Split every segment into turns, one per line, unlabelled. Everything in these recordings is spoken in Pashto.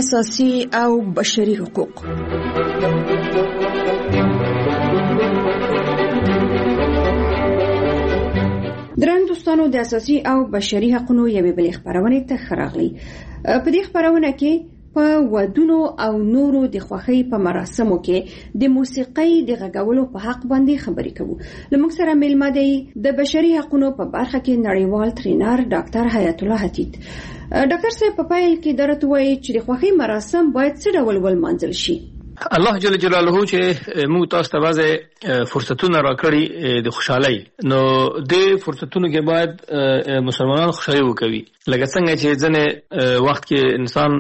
اساسي او بشري حقوق. درنو دوستانو، د اساسي او بشري حقوقو یوې بلې خبرونه ته خراغلي. په دې خبرونه کې په ودونو او نورو د خوښۍ په مراسمو کې د موسیقۍ د غږولو په حق باندې خبرې کوو. لمونږ سره میلمه دی د بشري حقوقو په برخه کې نړیوال ټرینر ډاکټر حیات الله حتیت. ډاکټر صاحب په پیل کې درته وایي چې د خوښۍ مراسم باید څه ډول ولمانځل شي؟
الله جل جلاله چې موږ تاسو ته وځي فرصتونه راکړي د خوشحالۍ، نو د فرصتونو کې باید مسلمانانو خوشحالي وکوي. لکه څنګه چې ځنه وخت کې انسان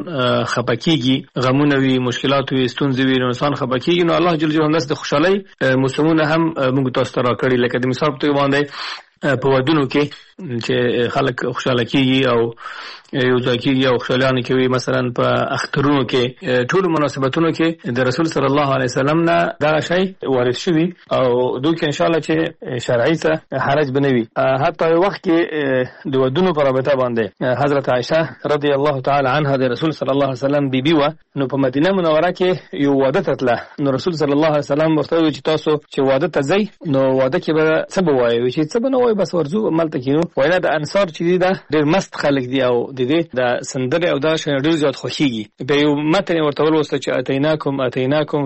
خپکیږي، غمونه وي، مشکلات وي، ستونزې وي، نو انسان خپکیږي، نو الله جل جلاله د خوشحالۍ موسمونه هم موږ تاسو ته راکړي. لکه د مثال په توګه باندې په ودونو کې چې خلک خوشاله کیږي او یو ځای کیږي او خوشالانه کوي، مثلا په اخترونو کې ټول مناسبتونو کې د رسول صلی الله علیه وسلم نه دا شی وارد شوی او دوی ان شاء الله چې شرعي ته حرج بنوي. حتی وخت کې د ودونو په رابطه باندې حضرت عائشه رضی الله تعالی عنها د رسول صلی الله علیه وسلم بیبي و، نو په مدینه منوره کې یو واده تتله، نو رسول صلی الله علیه وسلم ورته وی چې تاسو چې واده ته ځئ نو واده کې به څه بوایي، چې څه بنوي بس ورځو عمل ته کینو. وینا د انصار چې دی دا ډېر مست خلک دي او د دې د سندره او دا شنه ډېر زیات خوښيږي. به یو متن ورته ولوسته چې اتیناکم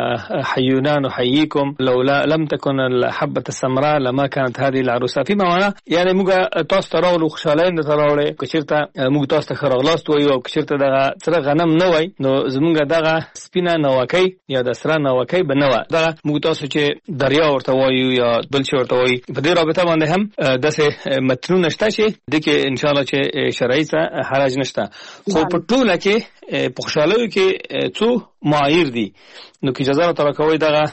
فحیونا نحییکم لولا لم تكن الحبه السمراء لما كانت هذه العروسه. فيما معنى یعنی موږ تاسو ته راولو خوشاله نه راولې، کچرته موږ تاسو ته خرغلاست وایو او کچرته دغه سره غنم نه وای، نو زمونږ دغه سپینه نوکۍ یا د سره نوکۍ بنوه، دغه موږ تاسو چې دریا ورته وایو یا بل څه ورته وایي. په دې رابطه باندې هم داسې متنونه شته چې دغه ان شاء الله چې شرعي ته حرج نشته. خو په ټوله کې په خوشالۍ کې څو معایر دي، نو کې اجازه راته راکوي دغه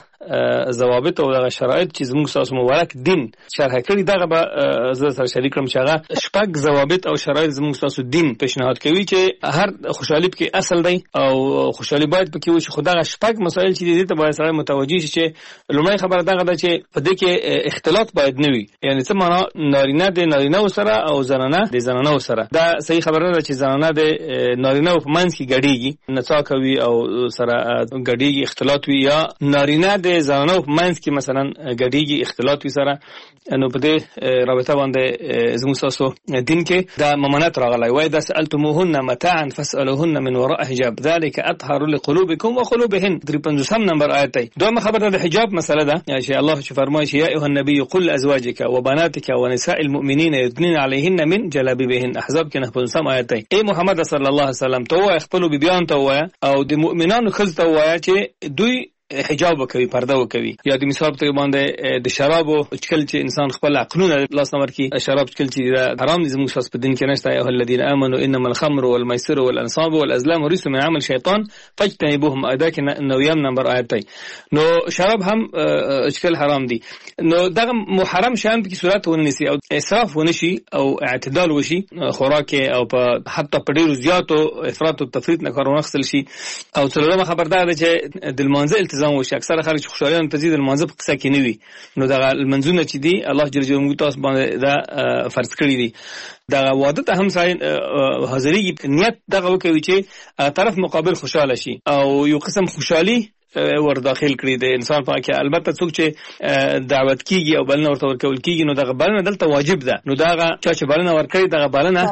ضوابط او دغه شرایط چې زموږ تاسو مبارک دین شرح کړی، دغه به زه سره شریک کړم چې هغه شپږ ضوابط او شرایط زموږ تاسو دین پیشنهاد کوي چې هر خوشحالي کې اصل دی او خوشحالي باید پکې وي. خو دغه شپږ مسایل چې دې ته باید سره متوجي شي چې لومړی خبره دغه ده چې په دې کې اختلاط باید نه وي، یعنی څه معنا نارینه د نارینه سره او زنانه د زنانه سره. دا صحیح خبره ده چې زنانه د نارینه په منځ کې ګډيږي، نڅا کوي او سره ګډيږي، اختلاط وي، یا نارینه د زنانه په منځ کې مثلا ګډيږي، اختلاط وي سره. نو په دې رابطه باندې زموږ تاسو دین کې دا ممانعت راغلی وای دا سألتموهن متاعا فاسألوهن من وراء حجاب ذلك اطهر لقلوبكم وقلوبهن. 53 نمبر آیت دی. دومره خبره د حجاب مسله ده چې الله چې فرمایي چې یا ایها النبي قل لازواجك وبناتك ونساء المؤمنین يدنين عليهن من جلابيبهن. احزاب کې 59 آیت دی. ای محمد صلی الله علیه وسلم ته خپل بیبيان ته وای او د مؤمنانو خلک ته وای چې دوی حجاب وکوي، پرده وکوي. یا د مثال په باندې د شرابو چکل چې انسان خپل عقلونه لاس نمبر کې شراب چکل چې حرام دي زموږ په دین کې نشته. ایه الذین آمنوا انما الخمر والميسر والانصاب والازلام رجس من عمل شیطان فاجتنبوهم. ادا کې 9 نمبر آیت دی. نو شراب هم چکل حرام دي، نو دغه محرم شان په صورت ونیسي او اسراف ونشي او اعتدال وشي خوراک او په حتی په ډیرو زیاتو افراط او تفریط نه کارونه خپل شي. او څلورمه خبردار ده چې د منځل وشي. اکثر خلک خوشالیان په زیات المنځ په قصه کې نه وي، نو دغه المنځونه چې دي الله جل جلاله تاسو باندې دا فرض کړی دي. دغه واده ته هم ساين حاضرۍ نیت دغه وکوي چې طرف مقابل خوشاله شي او یو قسم خوشحالي ور داخل کړی د انسان په کې. البته څوک چې دعوت کیږي او بلنه ورته ورکول کیږي نو دغه بلنه دلته واجب ده، نو دغه چې بلنه ورکړي دغه بلنه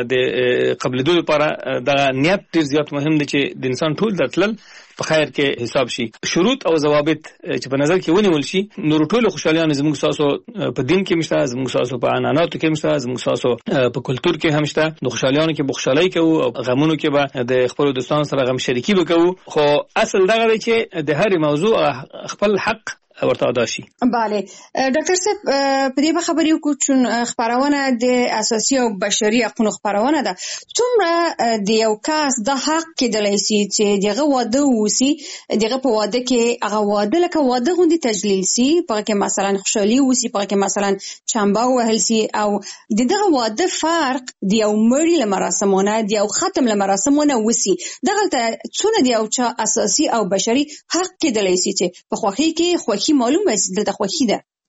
د قبل دوی لپاره دغه نیت ډیر زیات مهم دی چې د انسان ټول دتل په خیر کې حساب شي. شروط او ضوابط چې په نظر کې ونیول شي نو ټول خوشالیان زموږ تاسو په دین کې مشته، زموږ تاسو په عنعناتو کې مشته، زموږ تاسو په کلچر کې هم شته. نو خوشالیانو کې بخښلای کوو او غمونو کې به د خپل دوستانو سره غم شریکي وکړو. خو اصل دغه دی چې د هر موضوع خپل حق ورته ادا شي.
بله ډاکټر صاحب په دې خبرې وکړو چې خبرونه د اساسي او بشري حقوقو خبرونه ده. څومره د یو کس د حق کېدلی شي چې دغه واده وسی، دغه په واده کې هغه واده لکه واده غوندي تجلیل شي، په کې مثلا خوشحالي وسی، په کې مثلا چمبا وهل شي، او دغه واده فرق د یو مړي لمراسمونه د یو ختم لمراسمونه وسی. دغه څونه د یو چا اساسي او بشري حق کېدلی شي چې په خوښي کې خوښي معلومه دلته خوښي ده.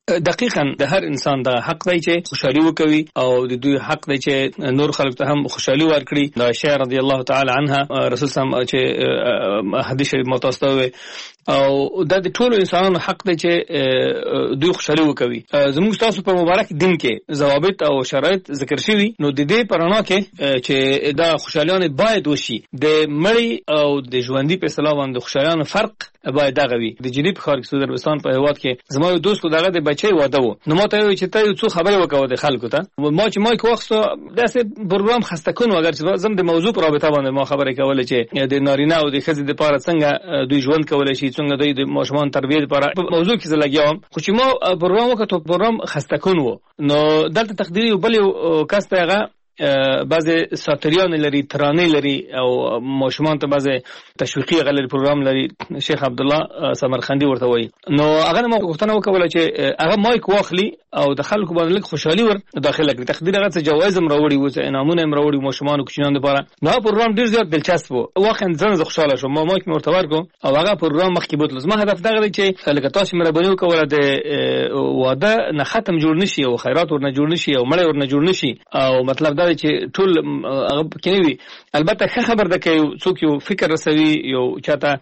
دقیقاً د هر انسان د حق دی چې خوشحالي وکوي او د دوی حق دی چې نور خلک ته هم خوشحالي ورکړي. د عائشہ رضی الله تعالی عنها رسول سم چې حدیث شریف متوسطه او د ټولو انسانانو حق دی چې دوی خوشحالي وکوي. زموږ تاسو په مبارک دین کې ضوابط او شرایط ذکر شوي، نو د دې پرانا کې چې دا خوشحالیان باید وشي د مړی او د ژوندۍ په اصطلاح باندې خوشحالیان فرق باید دغه وي. د جدي په ښار کې سعودي عربستان په هیواد کې زما یو دوست دغه د بچي واده و، نو ما ته ویل چې ته یو څو خبرې وکړه د خلکو ته. ما چې مایک واخیستو داسې پروګرام خسته کون اگر چې زم د موضوع په رابطه باندې ما خبرې کولې چې د نارینه او د ښځې لپاره څنګه دوی ژوند کولای شي، څنګه دوی د ماشومان تربیت لپاره په موضوع کې زلګیام. خو چې ما پروګرام وکړو پروګرام خسته کون و، نو دلته تقدیر یو بل کس ته هغه بعضی ساتریان لري، ترانه لري او ماشومان ته بعضی تشویقي غلري پروګرام لري، شیخ عبد الله سمرخندي ورته وایي. نو هغه ما غوښتنه وکوله چې هغه مایک واخلي او د خلکو باندې لږ خوشحالي ور داخله کړي. تقدیر هغه څه جوایز هم راوړي و، څه انعامونه هم راوړي ماشومان او کوچنیانو لپاره. نو پروګرام ډیر زیات دلچسپ و، واقعا زه خوشاله شوم. ما مایک مرته ورکو او هغه پروګرام مخکې بوتل. زما هدف دغه دی چې لکه تاسو مهرباني وکوله د واده نه ختم جوړ نشي او خیرات ورنه جوړ نشي او مړی ورنه جوړ نشي، او مطلب دا دی چې ټول هغه کېوي. البته ښه خبر ده چې څوک یو فکر رسوي، یو چاته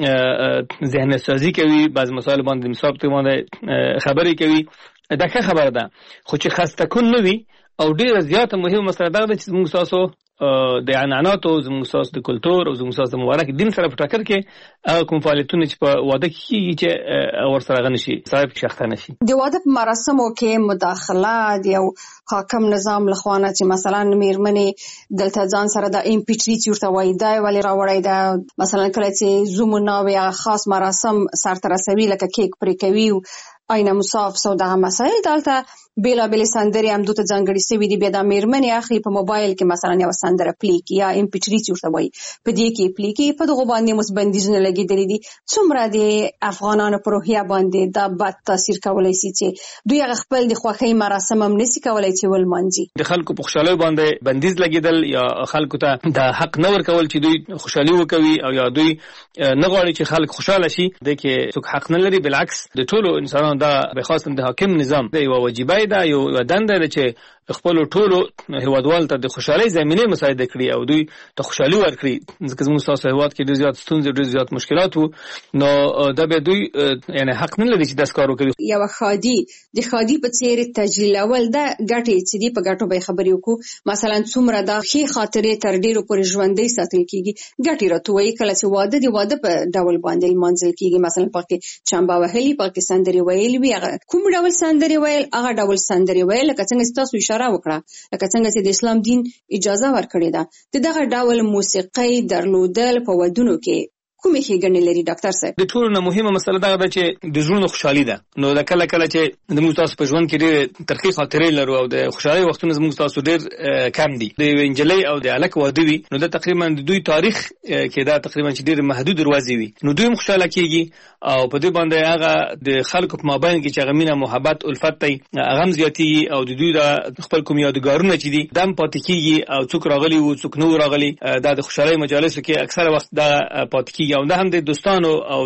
ذهن سازي کوي، بعض مسائل باندې مثال ته باندې خبرې کوي، دا ښه خبره ده. خو چې خسته کون نه وي او ډیره زیاته مهمه مسله ده چې موږ تاسو د عنعنات او زموږ تاسو د کلتور او زموږ تاسو د مبارک دین سره په ټکر کې کوم فعالیتونه چې په واده کې کیږي چې ورسره غنشي صاحب شخته نشي.
د واده په مراسمو کې مداخله د یو حاکم نظام لخوانه چې مثلا میرمنې دلته ځان سره د امپیټری ورته وایي دا ولې راوړی دا، مثلا کله چې زومونه او خاص مراسم سرته رسوي لکه کیک پرې کوي آینه مصاف سو دغه مسائل دلته بیلابیل سندرې هم دوته ځانګړي سوي دي. بیا د میرمنې اخلي په موبایل کې مثلا یو سندره پلیک یا امپیټری ورته وایي، په دې کې پلیک په دغه باندې مس بندیزونه لګېدلي دي. څومره د افغانانو پر روحیه باندې دا بد تاثیر کولی شي چې دوی هغه خپل د خوښۍ مراسم هم نشي کولی چې ولمانځي.
د خلکو په خوشحالۍ باندې بندیز لګېدل یا خلکو ته د حق نه ورکول چې دوی خوشحالي وکوي او یا دوی نه غواړي چې خلک خوشاله شي، د کې څوک حق نه لري. بالعکس د ټولو انسانانو دا بخاصه د حاکم نظام د یو واجبای دا یو دنده ده چې خپل ټولو هیوادوالو ته د خوشحالۍ زمینه مساعده کړي او دوی ته خوشحالي ورکړي. ځکه زموږ تاسو هیواد کې ډېر زیات ستونزې، ډېر زیات مشکلات وو، نو دا به دوی یعنی حق نه لري چې داس کار وکړي.
یو خادي د خادي په څیر تجلیلول دا ګټې چې دی په ګټو به خبرې وکړو. مثلا څومره دا ښې خاطرې تر ډېرو پورې ژوندۍ ساتل کیږي. ګټې راته وایي کله چې واده دی واده په ډول باندې لمانځل کیږي، مثلا پکې چمبا وهلي، پکې سندرې ویل وي، هغه کوم ډول سندرې ویل هغه ډول سندرې ویل لکه څنګه تاسو اشاره وکړه، لکه څنګه چې د اسلام دین اجازه ورکړې ده. دغه ډول موسیقي درلودل په ودونو کې کومې ښېګڼې لري ډاکټر صاحب؟
د ټولو نه مهمه مسله دا ده چې د زړونو خوشحالي ده. نو د کله کله چې د موږ تاسو په ژوند کې ډېرې ترخې خاطرې لرو او د خوشحالۍ وختونه زموږ تاسو ډېر کم دي. د یوې نجلۍ او د هلک واده وي، نو دا تقریبا د دوی تاریخ کې دا تقریبا چې ډېرې محدود دروازې وي، نو دوی هم خوشحاله کېږي او په دې باندې هغه د خلکو په مابین کې چې هغه مینه محبت الفت دی هغه هم زیاتېږي او د دوی د خپل کوم یادګارونه چې دي دا هم پاتې کېږي او څوک راغلي وو څوک نه راغلي، دا د خوشحالۍ مجالسو کې اکثره وخت دا پاتې کېږي. او دا هم د دوستانو او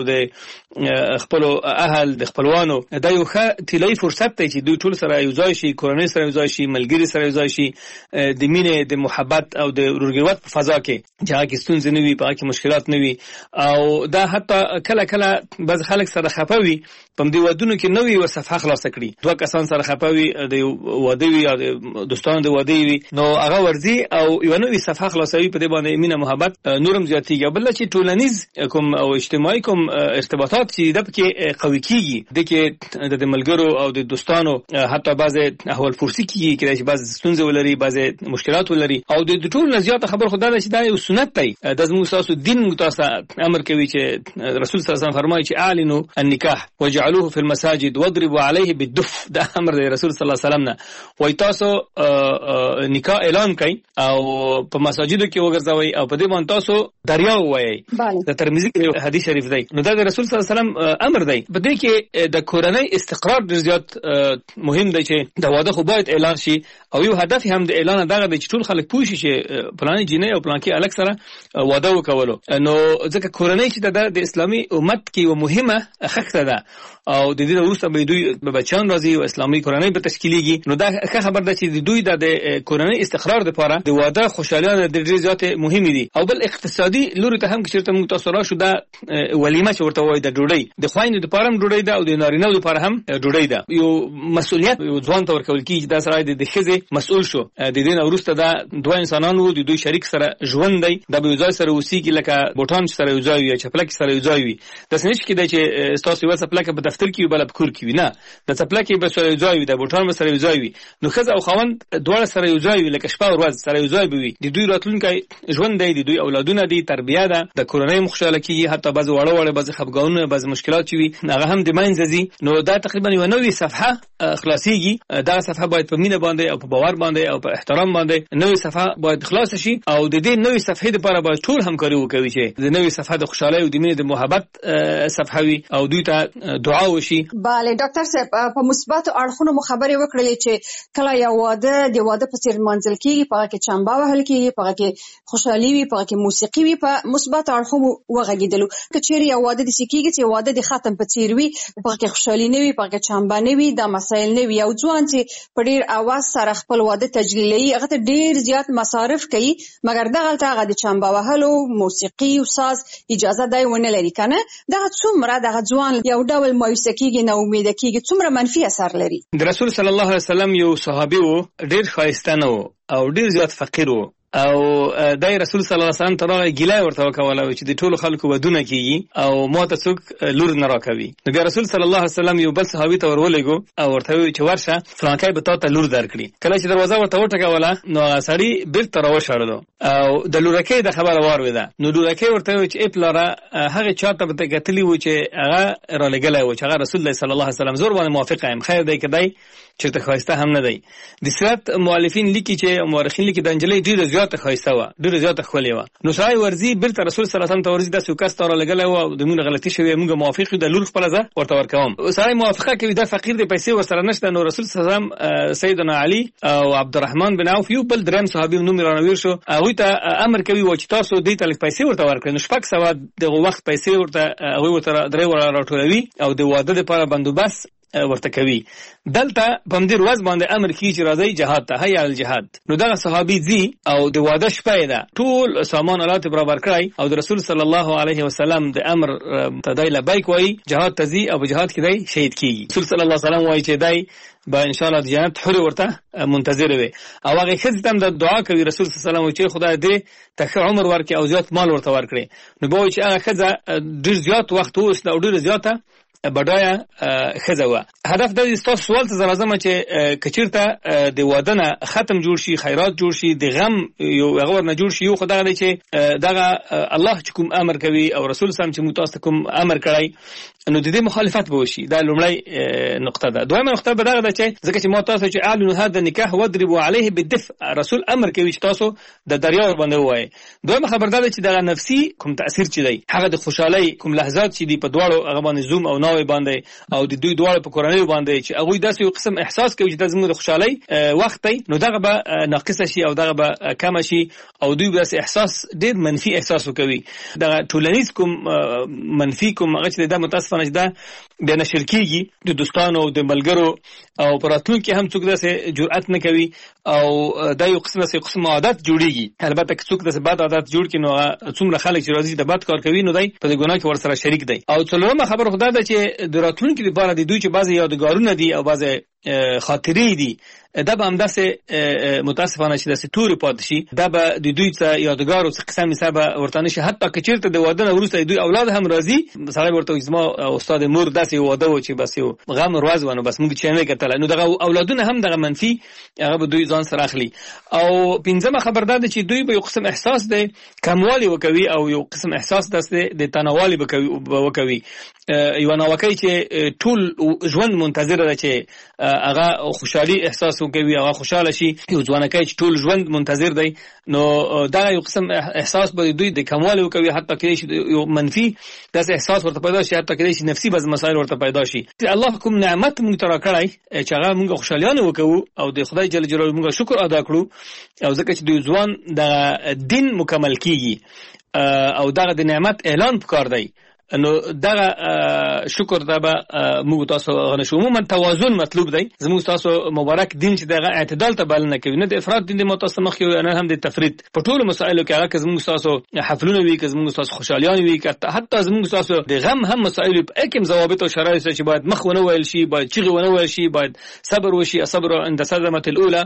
د خپل اهل د خپلوانو دا یو ښه طلایي فرصت دی چې دوی ټول سره یو ځای شي، کورنۍ سره یو ځای شي، ملګري سره یو ځای شي، د مینې د محبت او د ورورګلوت په فضا کې چې هغه کې ستونزې نه وي، په هغه کې مشکلات نه وي. او دا حتی کله کله بعض خلک سره خفه وي په دې ودونو کې نوې یوه صفحه خلاصه کړي، دوه کسان سره خفه وي د واده وي یا د دوستانو د واده وي، نو هغه ورځي او یوه نوې صفحه خلاصوي، په دې باندې مینه محبت نور هم زیاتېږي. بل چې ټولنیز کوم او اجتماعي کوم ارتباطات چې د پکې قوي کېږي، د کې د ملګرو او د دوستانو حتی بعضې احوال پرسي کېږي، کېدای شي بعضې ستونزې ولري، بعضې مشکلات ولري. او د ټولو نه زیاته خبره خو دا ده چې دا یو سنت دی، دا زموږ ستاسو دین موږ تاسو امر کوي چې رسول صلی الله علیه وسلم فرمایي چې اعلنوا النکاح وجعلوه في المساجد واضربوا عليه بالدف. دا امر دی رسول صلی الله علیه وسلم نه، وایي تاسو نکاح اعلان کړئ او په مساجدو کې وګرځوئ او په دې باندې تاسو دریا ووایئ، د ترمذی کې حدیث شریف دی. نو دا د رسول صلی الله علیه وسلم امر دی. په دې کې د کورنۍ استقرار ډیر زیات مهم دی چې د واده خو باید اعلان شي او یو هدف هم د اعلان دغه د ټول خلک پوه شي چې پلاني جنې او پلانکی الک سره واده وکولو. نو ځکه کورنۍ چې د اسلامي امت کې یو مهمه خښته ده او د دې وروسته به دوی بچان راځي او اسلامي کورنۍ به تشکیلېږي. نو دا ښه خبر ده چې دوی د کورنۍ استقرار لپاره د واده خوشالیانه ډېر زیات مهم دي. او بل اقتصادي لوري ته هم چې موږ تاسو راشو دا ولیمه چې ورته وایي د ډوډۍ د خویندو لپاره هم ډوډۍ ده او د نارینه لپاره هم ډوډۍ ده. یو مسؤلیت یو ځوان ته ورکول کیږي دا سره د ښځې مسؤل شو. د دې نه وروسته دا دوه انسانان وو د دوی شریک سره ژوند دی د یو ځای سره اوسېږي لکه بوټان سره یو ځای وي چپلک سره یو ځای وي. داسې نشي کېدای چې تاسو یو چپلک په دفتر کې بل په کور کې وي. نه د چپلک به سره یو ځای وي د بوټان به سره یو ځای وي. نو ښځه او خاوند دواړه سره یو ځای وي لکه شپه او ورځ سره یو ځای به وي. د دوی راتلونکی ژوند دی د دوی اولادونه دي تربیه ده د کورنۍ خوشاله کیږي حتی بعض وړه وړه بعض خفګانونه بعض مشکلات چې وي هغه هم د منځ ځي. نو دا تقریبا یو نوې صفحه خلاصيږي. دا صفحه باید په مینه باندې او په باور باندې او په احترام باندې نوې صفحه باید خلاص شي او د دې نوې صفحې لپاره باید ټول همکاري وکړي چې د نوې صفحه د خوشحالۍ او د مینې د محبت صفحه وي او دوی ته دعا وشي.
bale ډاکټر صاحب په مثبت اړخونو مو خبرې وکړلې چې کله یو واده د واده په څیر منځل کیږي په کې چمبا وهل کیږي په کې خوشحالي وي په کې موسیقي وي په مثبت اړخونو وغږیدلو کچېری یو واده د سکیږي چې واده د ختم په څیر وي په کې خوشحالي نه وي په کې چمبا نه وي دا مسایل نه وي. یو ځوان چې په ډیر اواز سره خپل واده تجلیلي هغه ته ډیر زیات مصارف کوي مګر دغه هغه د چمبا وهلو موسیقي او ساز اجازه دی ونه لري کنه دغه څومره دغه ځوان یو ډول مایوس کیږي نه امید کیږي څومره منفي اثر لري. د
رسول صلی الله علیه وسلم یو صحابي وو ډیر ښایسته نه وو او ډیر زیات فقیر وو او دای رسول صلی الله علیه وسلم ترغه ګیلای ورته وکوله چې د ټولو خلکو ودونه کیږي او ماته څوک لور نه راکوي. نو بیا رسول صلی الله علیه وسلم یو بل صحابي ته ورولېګو او ورته وی چې ورشه فلانکای به تاسو ته لور درکړي. کله چې دروازه ورته وټکوله نو سړی بیرته راوښړلو او د لورکې د خبره وارویده. نو لورکې ورته وی چې اپلاره هغه چاته به کتلی و چې هغه را لګلای و چې هغه رسول الله صلی الله علیه وسلم زور باندې موافق یم خیر دی کدی چې ته خواسته هم نه دی. د سیرت مؤلفین لیکي چې مورخین لیکي د انجلۍ ډیره زیاته خواسته و ډیره زیاته خولې و. نو شای ورزي بیرته رسول صلی الله علیه وسلم ته ورزي د سوکاست را لګلای و د موږ غلطي شوی موږ موافق د لور خپل ځه ورته ورکوم. سړی موافقه کوي د فقیر د پیسې ورسره نشته. نو رسول صلی الله علیه وسلم سیدنا علی او عبدالرحمن بن عوف یو بل دریم صحابي نوم رانویر شو هغه ته امر کوي و چې تاسو دې ته پیسې ورته ورکړئ. نو شپږ سوه دغه وخت پیسې ورته هغه ورته درې ور راټولوي او د واده لپاره بندوبست ورته کوي. دلته په دې ورځ باندې امر کیږي چې راځي جهاد ته هيا الجهاد. نو دا صحابي زی او د واده شپه ده ټول سامان آلات برابر کړی او د رسول صلی الله علیه وسلم د امر تدای لبیک وای جهاد تزي او جهاد کې دی شهید کیږي. رسول صلی الله علیه وسلم وای چې دی با ان شاء الله د جنت حور ورته منتظر وي او هغه خزته هم د دعا کوي رسول صلی الله علیه وسلم چې خدای دې ته عمر ورکړي او زیات مال ورته ورکړي. نو به چې هغه خزه ډیر زیات وخت اوس او ډیر زیاته بډایا خزه و. هدف د تاسو سوال ته زما چې کچیرته د واده نه ختم جوړ شي خیرات جوړ شي د غم یو غور نه جوړ شي یو خدای دی چې دغه الله چې کوم امر کوي او رسول صلی الله علیه وسلم چې متاسف کوم امر کړی نو د دې مخالفت به وشي. دا لومړی نقطه ده. دویمه نقطه به دغه ده چې ځکه چې متاسف چې اعلنوا هذا النکاح واضربوا عليه بالدفء رسول امر کوي چې تاسو د دریا باندې وایي. دویمه خبر ده چې دغه نفسي کوم تاثیر چي دی هغه د خوشحالي کوم لحظات چې دی په دواړو هغه باندې زوم او ناوي باندې او د دوی دواړو په کورنۍ باندې چې هغه داسې یو قسم احساس کوي چې د زموږ د خوشحالي وخت دی نو دغه به ناقص شي او دغه به کم شي او دوی به احساس ډیر منفي احساس وکوي. دغه ټولنیز کوم منفي کوم هغه چې د متاسفانه ده بیا نشر کیږي د دوستانو او د ملګرو او پراتلو کې هم څوک داسې جرأت نه کوي او دا یو قسم عادت جوړیږي. البته که څوک داسې بد عادت جوړ کړي نو څومره خلک چې راځي د بد کار کوي نو دی په دې ګناه کې ورسره شریک دی. او څلورمه خبره خدا ده چې د راتلونکي لپاره د دوی چې بعضی یادګارونه دي او بعضی خاطرې دي دا به هم داسې متاسفانه چې داسې تورې پاتې شي دا به د دوی څه یادګار او څه قسم حساب ورته نه شي. حتی که چېرته د واده نه وروسته دوی اولاد هم راځي سړی ورته وایي زما استاد مور داسې واده و چې بس یو غم ورځ و نو بس موږ چې نه کتله نو دغه اولادونه هم دغه منفي هغه به دوی ځان سره اخلي. او پنځمه خبر ده چې دوی به یو قسم احساس دی کموالی وکوي او یو قسم احساس داسې د تناوالي وکوي یو ناوکۍ چې ټول ژوند منتظر ده چې هغه خوشحالي احساس وکوي، هغه خوشاله شي. یو ځوانکی چې ټول ژوند منتظر دی، نو دا یو قسم احساس به دوی د کموالي وکوي، حتی کېدای شي یو منفي داسې احساس ورته پیدا شي، حتی کېدای شي نفسي بعض مسایل ورته پیدا شي. الله کوم نعمت موږ ته راکړی چې هغه موږ خوشالیانه وکړو او د خدای جل جلاله موږ شکر ادا کړو، او ځکه چې د ځوان د دین مکمل کیږي او دغه د نعمت اعلان پکار دی، نو دغه شکر ته به موږ تاسو غنښو. عموما توازن مطلوب دی. زموږ تاسو مبارک دین چې دغه اعتدال ته بلنه کوي، نه د افراط دین د متاسمخ یو نه هم د تفرید په ټولو مسایلو کې. هغه زموږ تاسو حفلونه وی، که زموږ تاسو خوشالیان وی، که حتی زموږ تاسو د غم هم مسایلو په اکم ضوابط او شرایط چې باید مخ ونه ویل شي، باید چیغه ونه ویل شي، باید صبر وشي، صبر عند صدمه الاولى.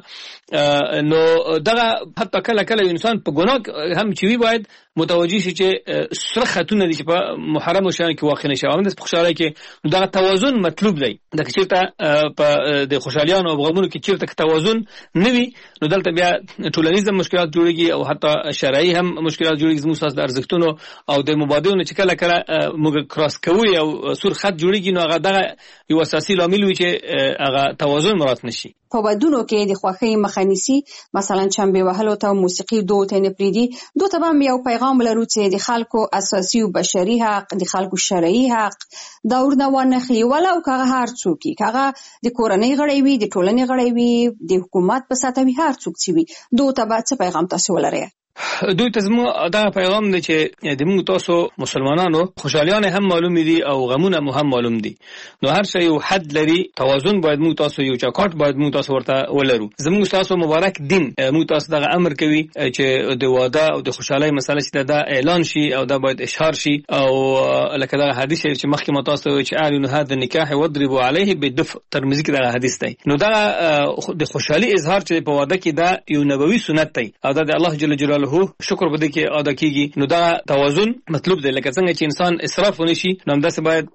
نو دغه حتی کله کله انسان په ګناه هم چوي باید متوجي شي چې سره خاتون دي چې په محرم شان کې واقع نشي. او د خوشاله کې دغه توازن مطلوب دی. د چیرته په د خوشالیانو او غمونو کې چیرته توازن نوي، نو دلته بیا ټولنیز مشکلات جوړيږي او حتی شرعي هم مشکلات جوړيږي. زموږ ساس د ارزښتونو او د مبادلونو چې کله کله موږ کراس کوي او سور خط جوړيږي، نو هغه دغه یو اساسي لامل وي چې هغه توازن مراعات نشي.
په ودونو کې د خوښۍ مخه نیسي، مثلا چنبې وهلو ته موسیقي دوه ته نه پریدي. دوه ته هم یو پیغام لرو چې د خلکو اساسي او بشري حق، د خلکو شرعي حق دا ورنه ونخي، ولو که هر څوک هغه د کورنۍ غړی وي، د ټولنې غړی وي، د حکومت په سطح وي، هر څوک چې وي. دوه ته به څه پیغام تاسو ولرئ؟
دوی ته زموږ دا پیغام دی چې د موږ تاسو مسلمانانو خوشالیان هم معلوم دي او غمونه هم معلوم دي، نو هر شی یو حد لري. توازن باید موږ تاسو یو چاکاټ باید موږ تاسو ورته ولرو. زموږ تاسو مبارک دین موږ تاسو دغه امر کوي چې د واده او د خوشحالۍ مسله چې دا اعلان شي او دا باید اشهار شي. او لکه دا حدیث چې مخکې ما تاسو ته چې اعلنوا هذا النکاح واضربوا عليه بالدف، ترمذی کې دا حدیث دی. نو دا د خوشحالي اظهار چې په واده کې دا یو نبوي سنت دی او دا د الله جل جلاله شکر بده کې ادا کیږي. نو دا توازن مطلوب دی. لکه څنګه چې انسان اسراف ونشي، نو همداسې باید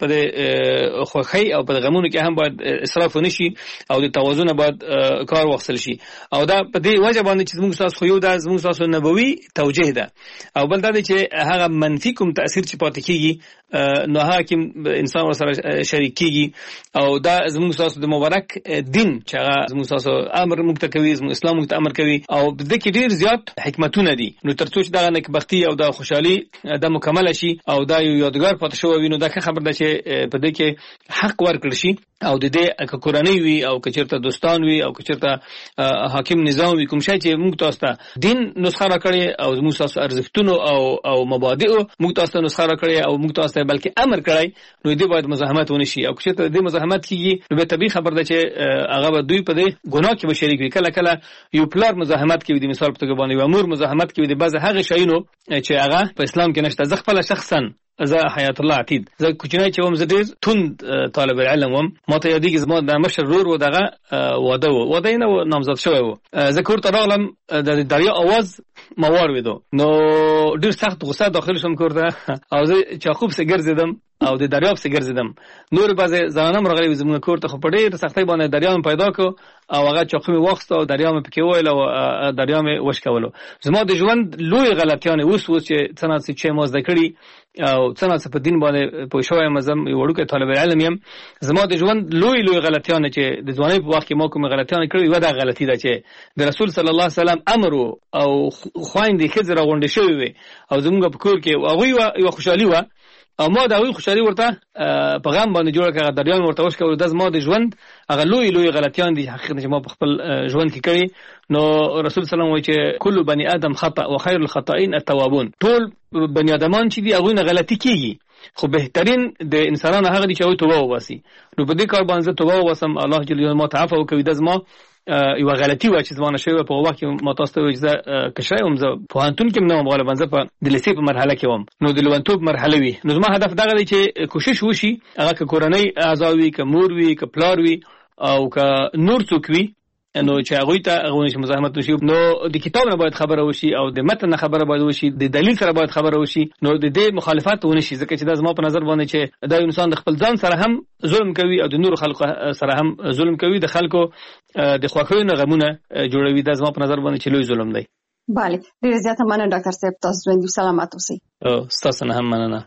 په خوښۍ او په غمونو کې هم باید اسراف ونشي او د توازن باید کار واخیستل شي. او دا په دې وجه باندې چې زموږ تاسو خو یو دا زموږ تاسو نبوي توجیه ده، او بل دا چې هغه منفي کوم تاثیر چې پاتې کیږي نو هغه کې انسان ورسره شریک کیږي. او دا زموږ تاسو د مبارک دین چې هغه زموږ تاسو امر موږ ته کوي، زموږ اسلام موږ ته امر کوي، او د دې کې ډیر زیات حکمتونه دي. نو ترڅو چې دا نکبختي او دا خوشحالي دا مکمل شي او دا یو یادګار پاتې شو وي، نو دا خبر ده چې په دې کې حق ورکړل شي. او د دې کورنۍ وي او کچرته دوستان وي او کچرته حاکم نظام وي، کوم شي چې موږ تاسو ته دین نسخه راکړي او موږ تاسو ارزښتونو او مبادئ موږ تاسو ته نسخه راکړي او موږ تاسو ته بلکې امر کړی، نو دې باید مزاحمت ونشي. او کچرته دې مزاحمت کیږي، نو به طبيعي خبر ده چې هغه به دوی په دې ګناه کې به شریک وي. کله کله یو پلار مزاحمت کوي، د مثال په توګه باندې یو امور مزاحمت کوي د بعض هغه شیونو چې هغه په اسلام کې نشته. زه خپل شخصا زه حیات الله عتید زه کوچنی چې وم، زه ډیر توند طالب العلم وم. ما ته یادېږي زما د مشر ورور و دغه واده نه نامزد شوی و. زه کور ته راغلم، د دریا اواز ما واورېدو، نو ډیر سخت غوسه داخل شوم کور ته او زه چاقو پسې ګرځېدم او د دریاب څخه ګرځیدم. نور بعضې زنانه راغلي زموږ کور ته، خو په ډېر سختۍ باندې دریاب پیدا کو او هغه چاقو مې واخیسته او دریاب مې پکې وویل او دریاب مې وشکولو. زما د ژوند لوی غلطیانې اوس چې څه ناڅه چې ما زده کړي او څه ناڅه په دین باندې پوه شوی یم، زه یو وړوکی طالب العلم یم. زما د ژوند لوی غلطیانې چې د ځوانۍ په وخت کې ما کومې غلطیانې کړې، یوه دا غلطي ده چې د رسول صلی الله علیه وسلم امر او خویندې ښځې راغونډې شوې وې او زموږ په کور کې هغوی یوه خوشحالي وه او ما د هغوی خوشحالي ورته په غم باندې جوړه کړه، دریاب ورته وشکولو. دا زما د ژوند هغه لوی غلطیان دي حقیقت چې ما په خپل ژوند کې کړي. نو رسول صلی الله علیه وسلم وایي چې کل بني آدم خطأ و خیر الخطائین التوابون. ټول بني آدمان چې دي هغوی نه غلطي کیږي، خو بهترین د انسانانو هغه دي چې هغوی توبه وباسي. نو په دې کار باندې زه توبه وباسم، الله جل جلاله ما ته عفو وکړي. دا زما یوه غلطي وه چې زما نه شوې وه. په وخت کې ما تاسو ته وایي چې زه کشری وم، زه پوهنتون کې هم نه وم، غالبا زه په د لیسې په مرحله کې وم، نو د لېونتوب مرحله وي. نو زما هدف دغه دی چې کوشش وشي، هغه که کورنۍ اعضا وي، که مور وي، که پلار وي او که نور څوک وي، نو چې هغوی ته هغوی چې مزاحمت وشي. نو د کتاب نه باید خبره وشي او د متن نه خبره باید وشي، د دلیل سره باید خبره وشي، نو د دې مخالفت ونشي. ځکه چې دا زما په نظر باندې چې دا انسان د خپل ځان سره هم ظلم کوي او د نورو خلکو سره هم ظلم کوي، د خلکو د خوښیو نه غمونه جوړوي. دا زما په نظر باندې چې لوی ظلم دی.
بله، ډېره زیاته مننه ډاکټر صاحب، تاسو ژوندي سلامت اوسئ.
ستاسو نه هم مننه.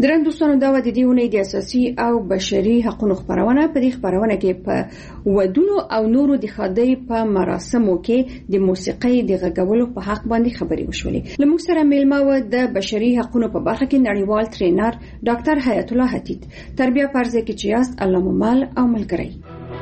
درنو دوستانو دا د دې ونې د اساسي او بشري حقوقو خبرونه په دې خبرونه کې په ودونو او نورو د خدای په مراسمو کې د موسیقۍ د غږولو په حق باندې خبرې وشولې. لموږ سره میلمه و د بشري حقوقو په برخه کې نړیوال ټرینر ډاکټر حیات الله حتیت. تربیه پرځه کې چې یاست الله مو مال او ملګری.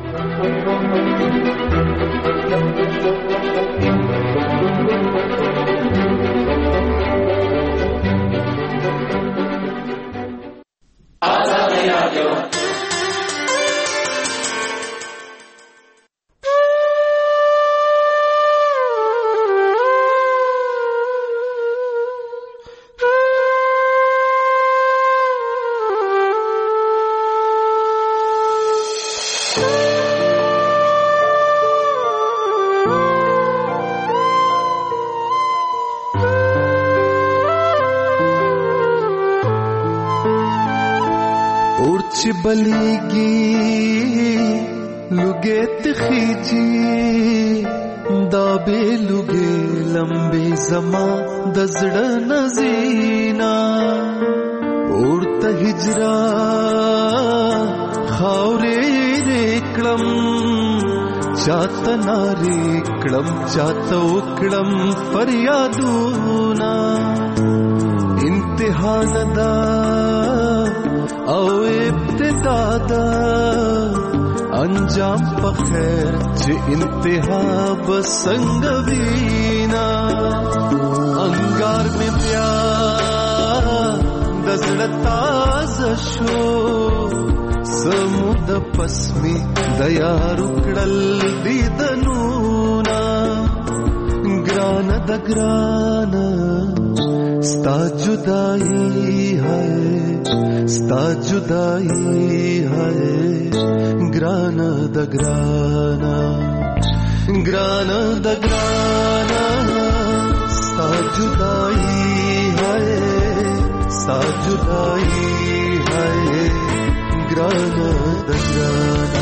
बलिगी लुगे तखीजी दाबे लुगे लंबे जमा दजड़ नजीना उड़ता हिजरा खावरे रेकड़म चाता नारेकड़म चाता उकड़म फरियादूना इंतिहानदा او ابتدادا انجام په خیر چې انتها بسنګ وینا انګار می بیا دزړه تازه شو سمود پسمی دیا رکړل دیدنونا ګران د ګران ستا جدائی ہے ستا جدائی ہے گرانا دا گرانا گرانا دا گرانا ستا جدائی ہے ستا جدائی ہے گرانا دا گرانا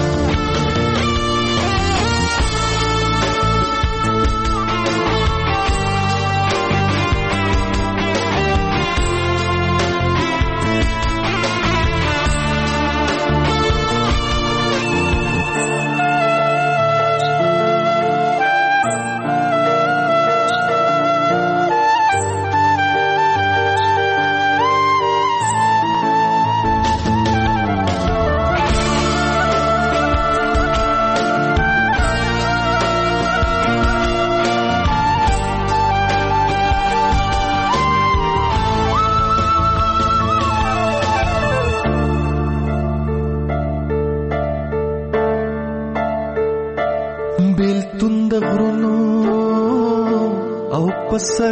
سر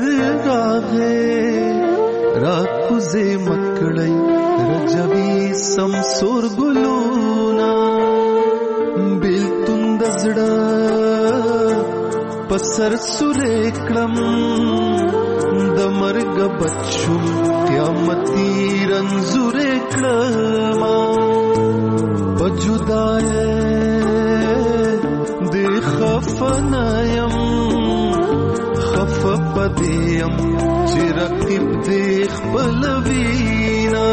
راغے راکوزے مکڑی رجبی سمسور گلونا بیلتون دزڑا پسر سریکڑم دمرگ بچم قیامتی رنزوریکڑما پجدائے دے خفنایم خف پدیم چرقب دیخ بلوینا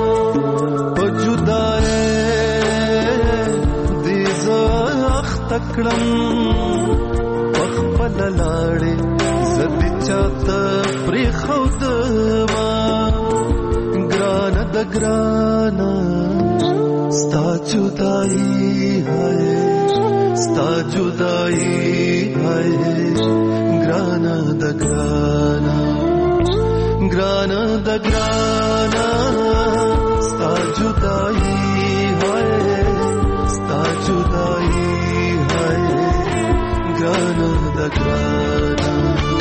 پجدائے دیزا اختکڑم پخ پللاڑے زد چاہتا پری خودما گرانا دا گرانا ستا جدائی ہے ستا جدائی ہے گرانا دا گرانا گرانا دا گرانا ستا جدائی ہے ستا جدائی ہے گرانا دا گرانا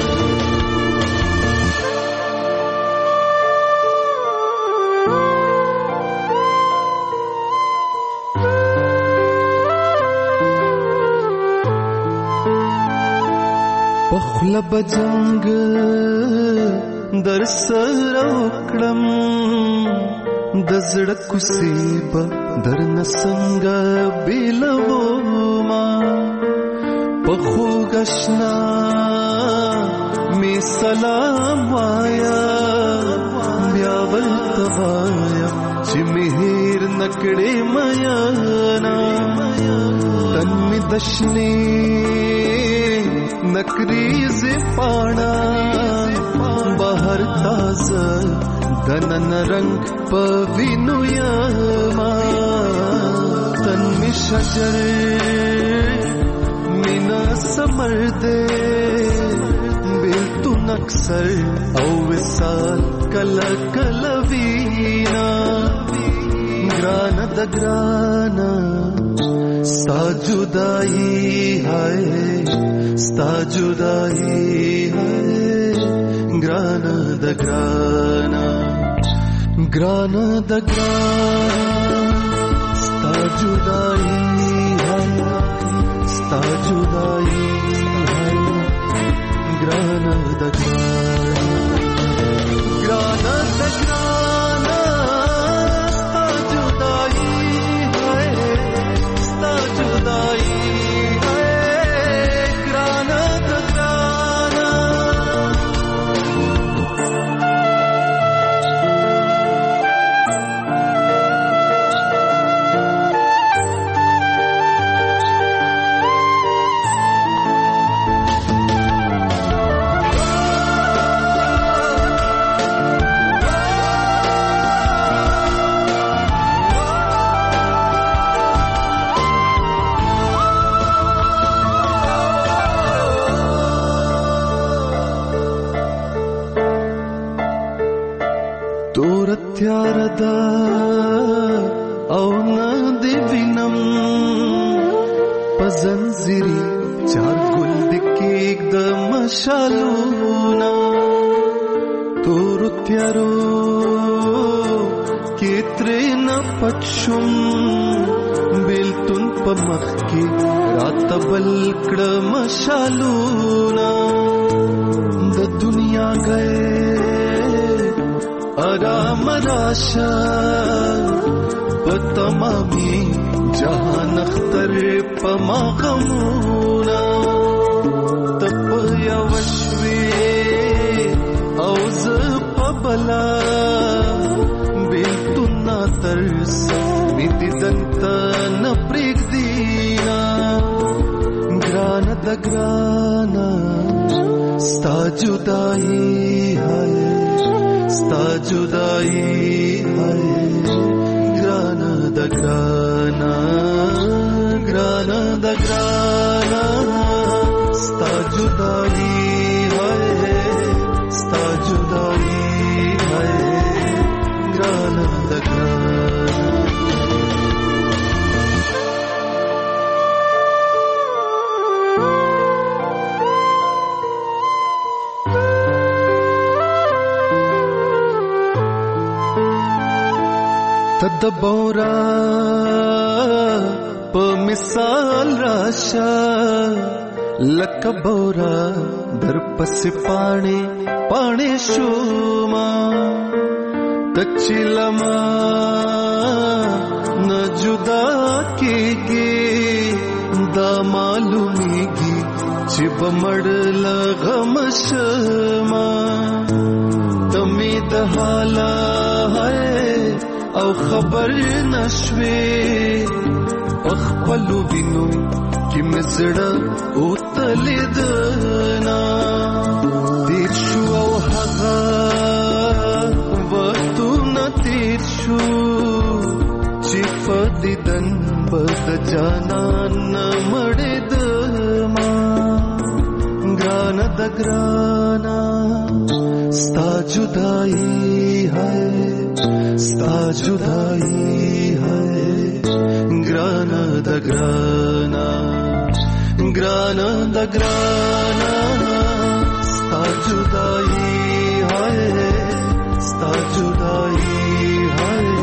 پخلا بجنگ در سر وکړم د زړه کوسیبه در نسنګ بیلو ما پخو غشنا می سلام وایا بیا ولتوایا چې مهر نکړې میانا تن می دشنی نکریز پانا بهر تازه دنن رنگ پوینو یما تن می شجر مینا سمر دے بیلتو نکسر او وصال کلا کلا وینا گرانا دا گرانا ستا جدائی ہے ستا جدائی ہے گرانا دا گرانا گرانا دا گرانا ستا جدائی ہے ستا جدائی ہے گرانا دا گرانا گرانا دا گرانا ستا جدائی ہے ستا جدائی ہے گرانا دا گرانا تیاردا او ندی وینم پزنزیری چار گل دکیک د مشالونا تور تیارو کتره نا پچشم بیلتون پا مخی رات بلکڑ مشالونا د دنیا گئے آرام راشا پتمامی جہان اختر پما غمونا تپ یا وشوی اوز پبلا بیلتنا ترس میتی دنتا نپریک دینا گرانا دا گرانا ستا جدائی ہے ستا جدائی ہے گرانا دا گرانا گرانا دا گرانا ستا جدائی ہے ستا جدائی ہے گرانا دا گرانا تدبورا پا مثال راشا لکبورا در پس پانے پانے شوما تچلما نہ جدا کی گی دا معلومی گی چب مڑ لغم شما تمید حالا ہے او خبر نشوی اخپلو بینو کی مزڑا او تلیدنا تیر شو او حقا وقتو نا تیر شو چی فدیدن بد جانان مڑدما گرانا دا گرانا ستا جدائی ہے ستا جدائی ہے گرانا دا گرانا گرانا دا گرانا ستا جدائی ہے ستا جدائی ہے